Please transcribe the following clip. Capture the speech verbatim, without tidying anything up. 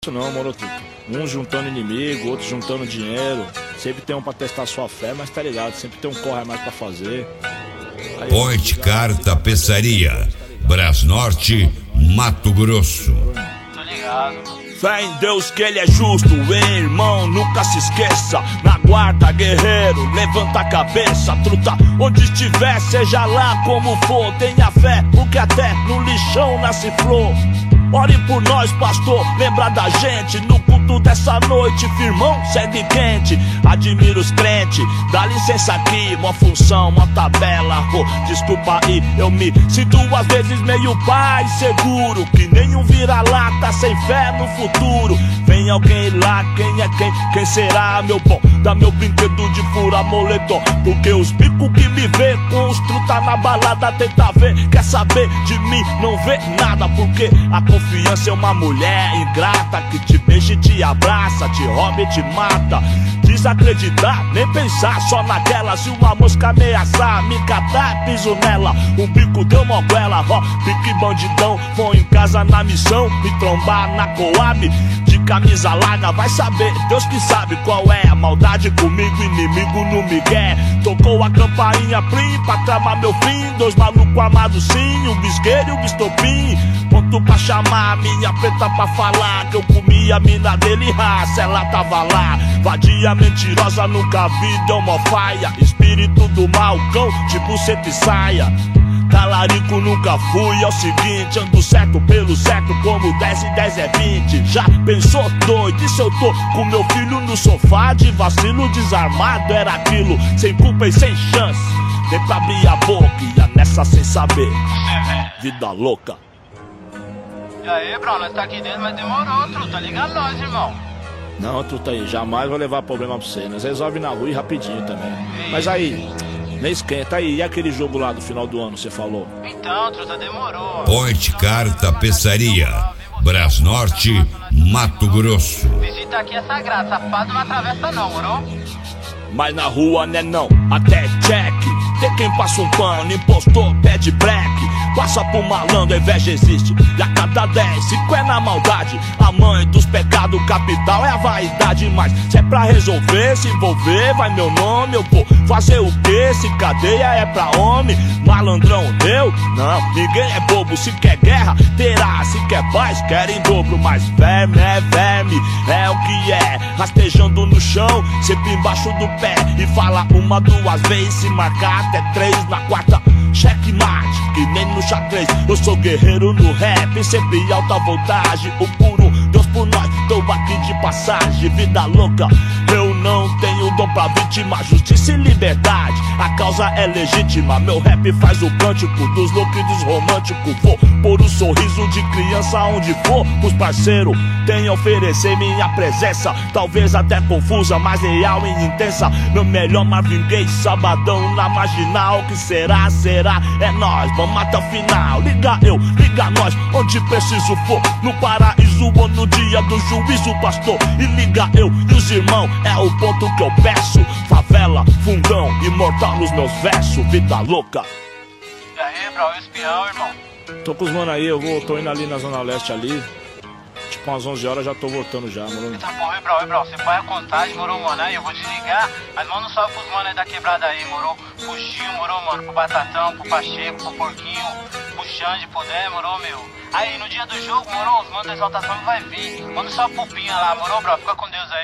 Isso não, moro, truta. Um juntando inimigo, outro juntando dinheiro. Sempre tem um pra testar sua fé, mas tá ligado, sempre tem um corre a mais pra fazer. Aí, Point Car Tapeçaria, Brasnorte, Mato Grosso. Tô ligado. Fé em Deus que ele é justo, ei, irmão, nunca se esqueça. Na guarda, guerreiro, levanta a cabeça, truta. Onde estiver, seja lá como for, tenha fé, porque até no lixão nasce flor. Ore por nós, pastor, lembra da gente. No culto dessa noite, firmão, segue quente. Admiro os crentes, dá licença aqui. Mó função, mó tabela, oh, desculpa aí. Eu me sinto às vezes meio pai seguro, que nenhum vira-lata sem fé no futuro. Vem alguém lá, quem é quem? Quem será, meu bom? Dá meu brinquedo de fura moletom, porque os bicos que me vê com os truta na balada tenta ver, quer saber de mim, não vê nada. Porque a confiança é uma mulher ingrata que te beija e te abraça, te rouba e te mata. Desacreditar, nem pensar, só naquela. Se uma mosca ameaçar, me catar, piso nela. Um bico deu moguela, ó, pique bandidão. Vou em casa na missão, me trombar na Coab. De camisa larga, vai saber, Deus que sabe qual é a maldade comigo, inimigo no migué. Tocou a campainha plim pra tramar meu fim. Dois malucos armados sim, um bisgueiro e um bistopim. Ponto pra chamar a minha preta pra falar que eu comi a mina dele, raça, ela tava lá. Vadia mentirosa, nunca vi, deu mó faia. Espírito do mal, cão, tipo seta e saia. Talarico nunca fui, é o seguinte, ando certo pelo certo, como dez e dez é vinte. Já pensou doido, e se eu tô com meu filho no sofá de vacilo desarmado? Era aquilo, sem culpa e sem chance. Nem pra abrir a boca, ia nessa sem saber. Vida louca. E aí, bro, nós tá aqui dentro, mas demorou, truta, liga nós, irmão. Não, truta aí, jamais vou levar problema pra você. Nós resolve na rua e rapidinho também. Mas aí, nem esquenta aí, e aquele jogo lá do final do ano, você falou? Então, truta, demorou. Point Car Tapeçaria, Brasnorte, Mato Grosso. Visita aqui é sagrado, safado não atravessa não, moro? Mas na rua né não, até check. Tem quem passa um pano, impostor, pede black. Passa por malandro, a inveja existe. E a cada dez, cinco é na maldade. A mãe dos pecados capital é a vaidade. Mas se é pra resolver, se envolver, vai meu nome. Eu vou fazer o quê? Se cadeia é pra homem. Malandrão, eu? Não, ninguém é bobo. Se quer guerra, terá. Se quer paz, quer em dobro. Mas verme é verme, é o que é. Rastejando no chão, sempre embaixo do pé. E fala uma, duas vezes, se marcar até três. Na quarta, checkmate, que nem no xadrez. Eu sou guerreiro no rap, sempre alta voltagem. O puro Deus por nós, tô aqui de passagem. Vida louca, eu não tenho dom pra vítima. Justiça e liberdade, a causa é legítima. Meu rap faz o cântico dos loucos e dos românticos. Vou pôr um sorriso de criança onde for. Os parceiros têm a oferecer minha presença. Talvez até confusa, mas real e intensa. Meu melhor Marvin Gaye, sabadão na marginal. Que será, será, é nós, vamos até o final. Liga eu, liga nós, onde preciso for. No paraíso ou no dia do juízo, pastor. E liga eu e os irmãos, é o ponto que eu peço. Favela, fundão, imortal nos meus versos. Vida louca. E aí, bro, espião, irmão? Tô com os mano aí, eu vou, tô indo ali na Zona Leste ali. Tipo umas onze horas já tô voltando já, mano. Tá bom, e bro, e bro, você põe a contagem, morou, mano, aí eu vou desligar. Mas manda um salve pros mano aí da quebrada aí, morou. Pro Gil, morou, mano, pro Batatão, pro Pacheco, pro Porquinho, pro Xande, puder, morou, meu. Aí, no dia do jogo, morou, os manos da exaltação vai vir. Manda só pro Pinha lá, morou, bro, fica com Deus aí.